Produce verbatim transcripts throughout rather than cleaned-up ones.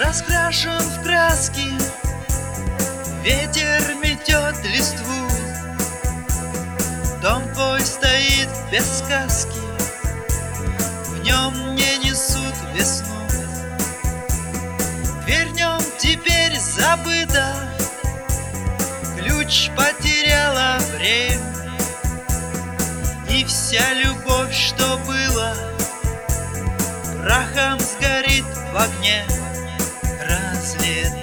раскрашен в краски, ветер метет листву. Дом твой стоит без сказки, в нем не несут весну. Дверь в нем теперь забыта, ключ потеряла время, и вся любовь, что была, прахом сгорит в огне, разлетаясь.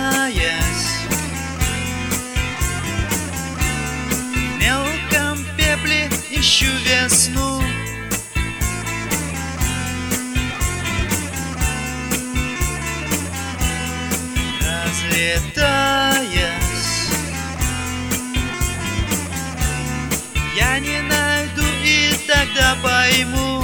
В мелком пепле ищу весну. Разлетаясь, я не найду и тогда пойму.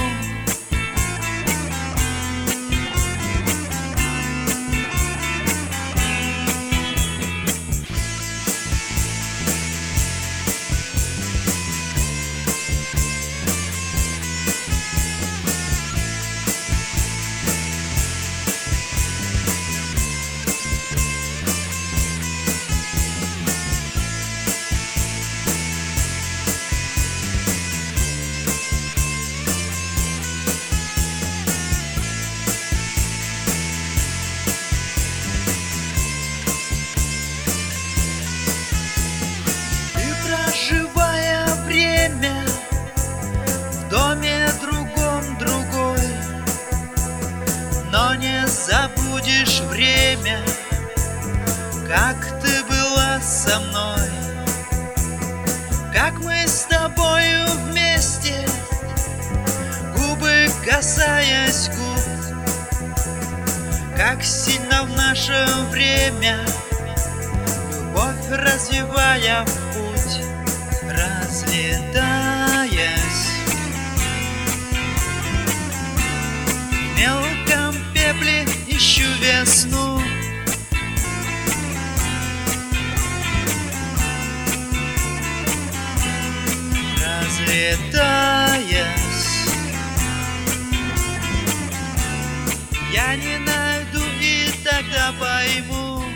Проживая время в доме другом другой, но не забудешь время, как ты была со мной, как мы с тобою вместе, губы касаясь губ, как сильно в наше время любовь развивая в путь. Разлетаясь, в мелком пепле ищу весну. Разлетаясь, я не найду и тогда пойму.